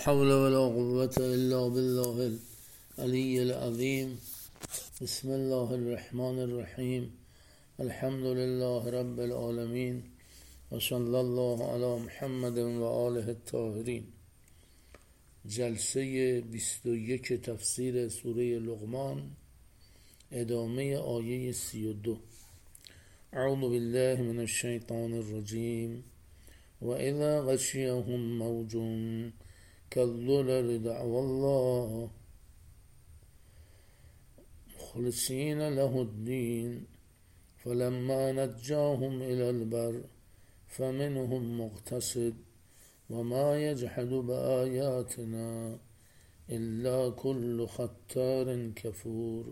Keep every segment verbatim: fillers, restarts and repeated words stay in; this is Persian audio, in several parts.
حول ولا قوة إلا بالله العلي العظيم. بسم الله الرحمن الرحیم. الحمد لله رب العالمین و صلی الله علی محمد و آله الطاهرین. جلسه بیست و یک تفسیر سوره لقمان، ادامه آیه سی و دو. اعوذ بالله من الشیطان الرجیم. و اذا غشیهم موج كالظلل دعوا الله مخلصين له الدين فلما نجاهم إلى البر فمنهم مقتصد وما يجحد بآياتنا إلا كل ختار كفور.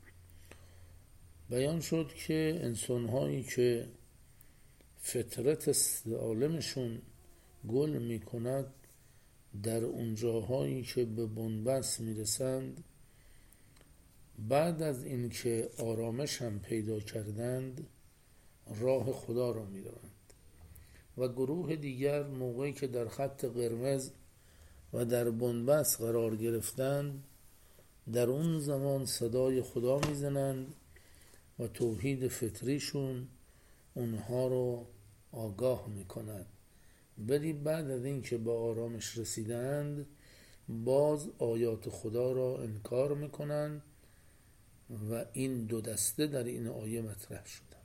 بیان شد که انسان‌هایی که فطرت سالمشون گل می‌کند در اونجاهایی که به بنبست میرسند، بعد از اینکه آرامش هم پیدا کردند راه خدا را میروند و گروه دیگر موقعی که در خط قرمز و در بنبست قرار گرفتند در اون زمان صدای خدا میزنند و توحید فطریشون اونها رو آگاه میکند. ولی بعد از این که به آرامش رسیدند باز آیات خدا را انکار میکنند و این دو دسته در این آیه مطرح شدند.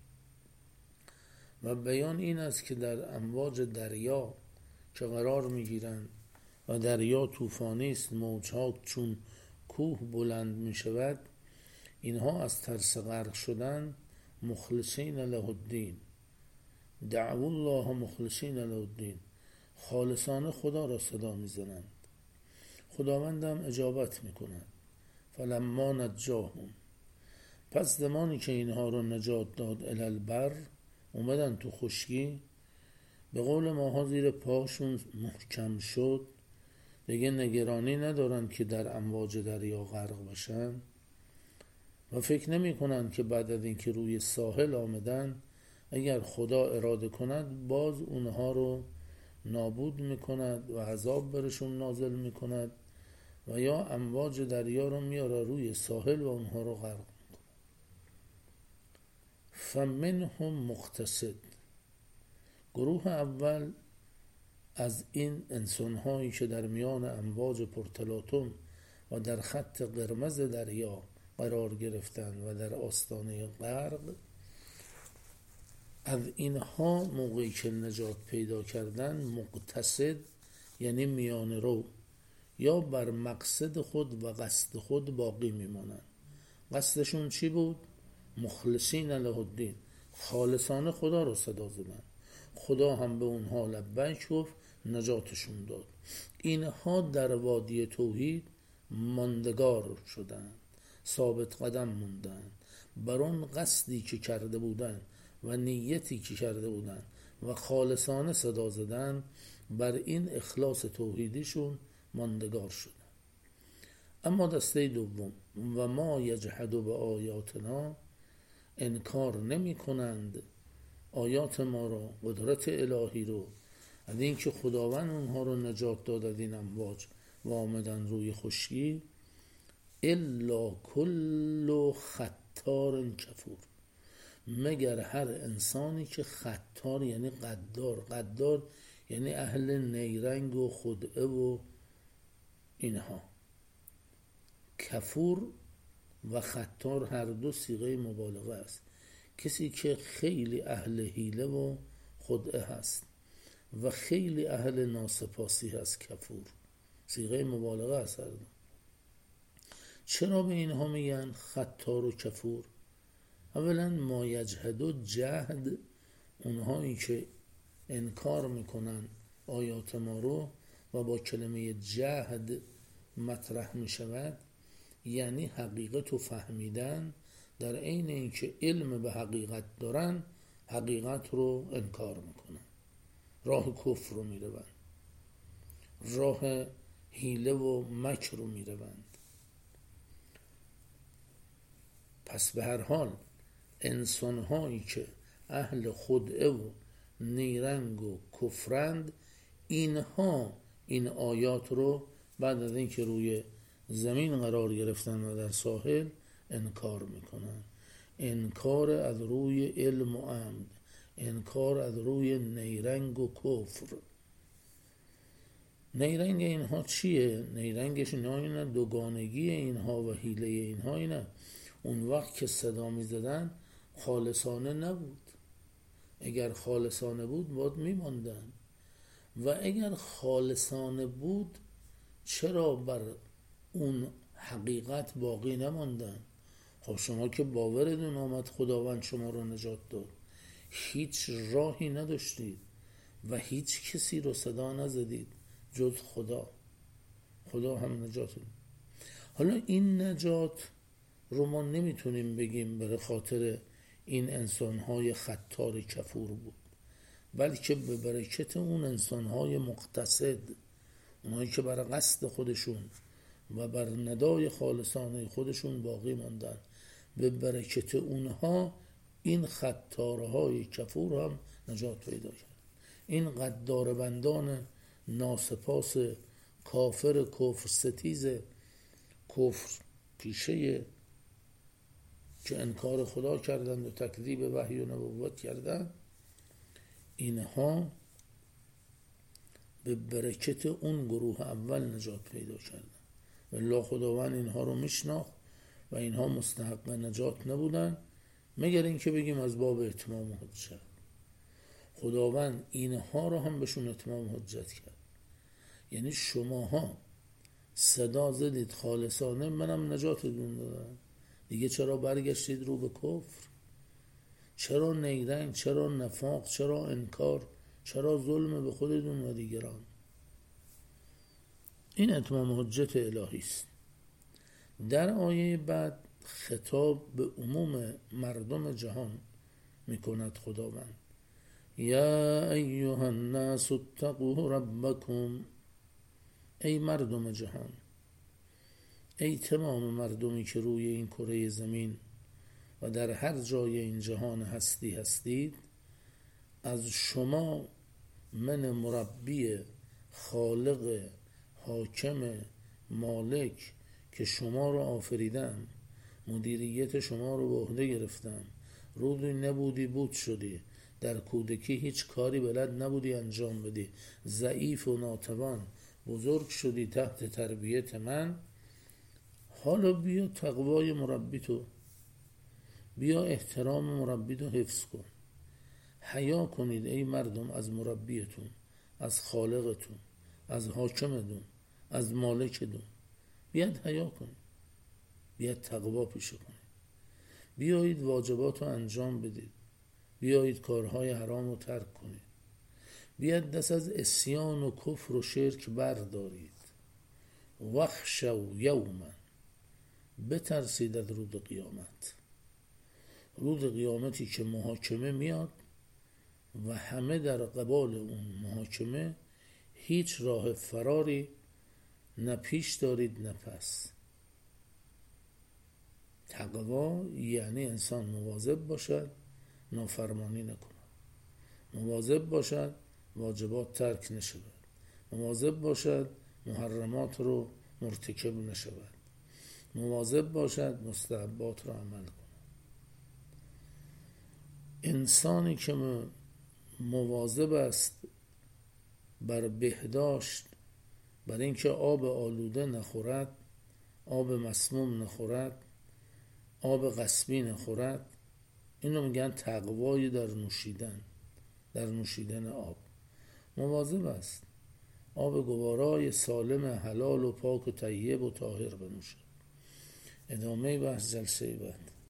و بیان این است که در امواج دریا که قرار میگیرند و دریا طوفانی است، موجها چون کوه بلند میشود، اینها از ترس غرق شدن مخلصین له الدین دعوا الله مخلصین له الدین، خالصانه خدا را صدا میزنند، خداوند هم اجابت میکند. فلما نجاهم، پس زمانی که اینها رو نجات داد، الی البر، اومدن تو خشکی، به قول ماها زیر پاشون محکم شد، دیگه نگرانی ندارن که در امواج دریا غرق بشن و فکر نمی کنن که بعد از اینکه روی ساحل آمدن اگر خدا اراده کند باز اونها رو نابود میکند و عذاب برشون نازل میکند و یا امواج دریا رو میاره روی ساحل و اونها رو غرق میکند. فمنهم مقتصد، گروه اول از این انسان‌هایی که در میان امواج پرتلاطم و در خط قرمز دریا قرار گرفتند و در آستانه غرق، از اینها موقعی که نجات پیدا کردن مقتصد یعنی میان رو، یا بر مقصد خود و قصد خود باقی میمانند. قصدشون چی بود؟ مخلصین له الدین، خالصانه خدا رو صدا زدن، خدا هم به اونها لبیک گفت، نجاتشون داد. اینها در وادی توحید ماندگار شدند، ثابت قدم موندند، بر اون قصدی که کرده بودند و نیتی که کرده بودند و خالصانه صدا زدن، بر این اخلاص توحیدیشون ماندگار شدند. اما دسته دوم، و ما یجحد به آیاتنا، انکار نمی کنند آیات ما را، قدرت الهی رو، از این که خداوند اونها رو نجات داد از این امواج و آمدن روی خشکی، الا کل ختار کفور، مگر هر انسانی که ختار یعنی قدار، قدار یعنی اهل نیرنگ و خدعه و اینها. کفور و ختار هر دو صیغه مبالغه است، کسی که خیلی اهل حیله و خدعه هست و خیلی اهل ناسپاسی هست. کفور صیغه مبالغه است هر دو. چرا به اینها میگن ختار و کفور؟ اولا ما یجحد و جهد، اونهایی که انکار میکنن آیات ما رو و با کلمه جهد مطرح میشود، یعنی حقیقت رو فهمیدن، در عین اینکه علم به حقیقت دارن حقیقت رو انکار میکنن، راه کفر رو میروند، راه حیله و مکر رو میروند. پس به هر حال انسان‌هایی که اهل خدعه و نیرنگ و کفرند، اینها این آیات رو بعد از اینکه روی زمین قرار گرفتن و در ساحل انکار میکنن. انکار از روی علم و عمد، انکار از روی نیرنگ و کفر. نیرنگ اینها چیه؟ نیرنگش اینها اینه، دوگانگی اینها و حیله اینها اینه. اون وقت که صدا می زدن خالصانه نبود. اگر خالصانه بود باید می ماندن و اگر خالصانه بود چرا بر اون حقیقت باقی نماندن؟ خب شما که باورتون آمد خداوند شما رو نجات داد، هیچ راهی نداشتید و هیچ کسی رو صدا نزدید جز خدا. خدا هم نجات داد. حالا این نجات رو ما نمیتونیم بگیم به خاطر این انسانهای خطار کفور بود، بلکه به برکت اون انسانهای مقتصد، اونایی که بر قصد خودشون و بر ندای خالصانه خودشون باقی ماندن، به برکت اونها این خطارهای کفور هم نجات پیدا کرد. این غدار بندان ناسپاس کافر کفر ستیز کفر پیشه که انکار خدا کردند و تکذیب وحی و نبوت کردند، اینها به برکت اون گروه اول نجات پیدا کردند. والله خداوند اینها رو میشناخت و اینها مستحق نجات نبودن مگر اینکه بگیم از باب اتمام حجت. خداوند اینها رو هم بهشون اتمام حجت کرد. یعنی شماها صدا زدید خالصانه، منم نجاتتون دادم، دیگه چرا برگشتید رو به کفر؟ چرا نیرنگ؟ چرا نفاق؟ چرا انکار؟ چرا ظلم به خودتون و دیگران؟ این اتمام حجت الهی است. در آیه بعد خطاب به عموم مردم جهان میکند خداوند: یا ایها الناس اتقوا ربکم. ای مردم جهان، ای تمام مردمی که روی این کره زمین و در هر جای این جهان هستی هستید، از شما من مربی خالق حاکم مالک که شما رو آفریدم، مدیریت شما رو به عهده گرفتم، روزی نبودی بود شدی، در کودکی هیچ کاری بلد نبودی انجام بدی، ضعیف و ناتوان بزرگ شدی تحت تربیت من. حالا بیا تقوای مربی تو، بیا احترام مربی تو حفظ کن. حیا کنید ای مردم از مربیتون، از خالقتون، از حاکمتون، از مالکتون. بیاید حیا کنید، بیاید تقوا پیشه کنید، بیایید واجبات رو انجام بدید، بیایید کارهای حرام رو ترک کنید، بیاید دست از عصیان و کفر و شرک بردارید. واخشوا یوما، بترسید از روز قیامت. روز قیامتی که محاکمه میاد و همه در قبال اون محاکمه، هیچ راه فراری نه پیش دارید نه پس. تقوا یعنی انسان مواظب باشد نافرمانی نکند، مواظب باشد واجبات ترک نشود، مواظب باشد محرمات رو مرتکب نشود، مواظب باشد مستحبات رو عمل کند. انسانی که مواظب است بر بهداشت، بر اینکه آب آلوده نخورد، آب مسموم نخورد، آب غصبی نخورد، اینو میگن تقوای در نوشیدن، در نوشیدن آب مواظب است. آب گوارای سالم حلال و پاک و طیب و طاهر بنوشد. ادامه بحث جلسه بعد.